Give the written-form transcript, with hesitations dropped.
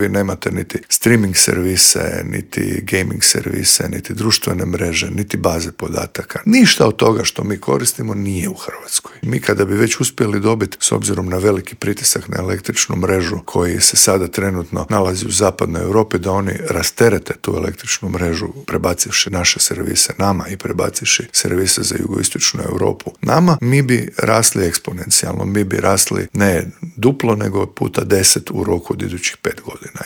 Vi nemate niti streaming servise, niti gaming servise, niti društvene mreže, niti baze podataka. Ništa od toga što mi koristimo nije u Hrvatskoj. Mi kada bi već uspjeli dobiti, s obzirom na veliki pritisak na električnu mrežu koji se sada trenutno nalazi u zapadnoj Europi, da oni rasterete tu električnu mrežu prebacivši naše servise nama i prebacivši servise za jugoistočnu Europu nama, mi bi rasli eksponencijalno, mi bi rasli ne duplo nego puta 10 u roku od idućih 5 godina.